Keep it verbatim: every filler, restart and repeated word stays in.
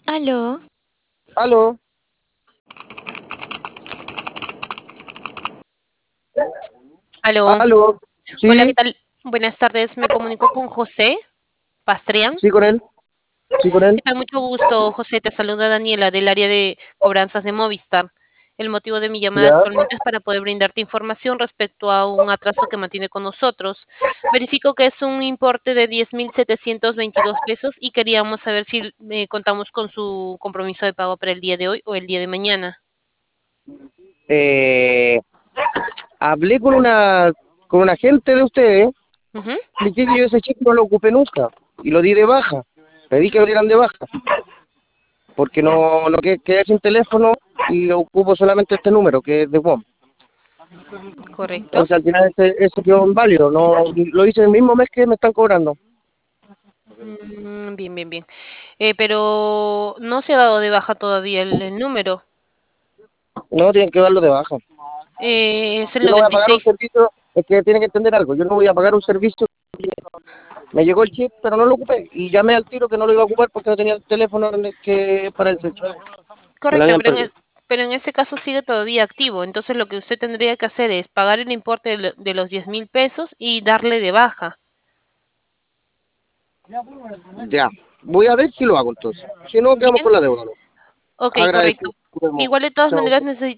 Aló, Aló, aló. aló, Hola, ¿qué sí, tal? Buenas tardes, me comunico con José Pastrián. sí con él, sí con él, ¿Qué tal? Mucho gusto, José. Te saluda Daniela del área de cobranzas de Movistar. El motivo de mi llamada ya. actualmente es para poder brindarte información respecto a un atraso que mantiene con nosotros. Verifico que es un importe de diez mil setecientos veintidós pesos y queríamos saber si eh, contamos con su compromiso de pago para el día de hoy o el día de mañana. Eh, Hablé con una, con un agente de ustedes, Ujú. expliqué que yo ese cheque no lo ocupé nunca y lo di de baja, pedí que lo dieran de baja, porque no, no que- quedé sin teléfono y ocupo solamente este número, que es de WOM. Correcto. Entonces al final ese, ese quedó inválido, no, lo hice el mismo mes que me están cobrando, Mm, bien, bien, bien. Eh, pero no se ha dado de baja todavía el, el número. no tienen que darlo de baja. Eh, es el Yo no voy a noventa y pagar un seis. servicio, es que tienen que entender algo, yo no voy a pagar un servicio. Me llegó el chip, pero no lo ocupé. Y llamé al tiro que no lo iba a ocupar porque no tenía el teléfono en el que para el servicio. Me lo Correcto, habían pero en, perdido. el- pero en ese caso sigue todavía activo. Entonces lo que usted tendría que hacer es pagar el importe de, lo- de los diez mil pesos y darle de baja. Ya. Voy a ver si lo hago entonces. Si no, quedamos Bien, con la deuda, ¿no? ok, correcto. Agradecido. Nos vemos. Igual de todas Chao. maneras